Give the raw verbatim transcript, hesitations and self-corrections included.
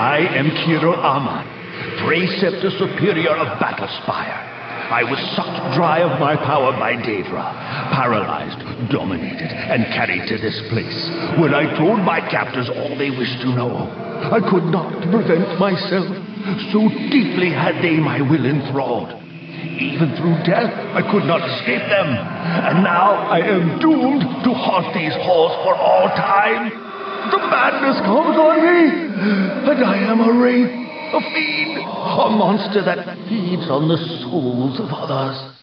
I am Kiro Aman, Preceptor Superior of Battlespire. I was sucked dry of my power by Devra, paralyzed, dominated, and carried to this place, where I told my captors all they wished to know. I could not prevent myself, so deeply had they my will enthralled. Even through death, I could not escape them, and now I am doomed to haunt these halls for all time. The madness comes on me, and I am a wraith, a fiend, a monster that feeds on the souls of others.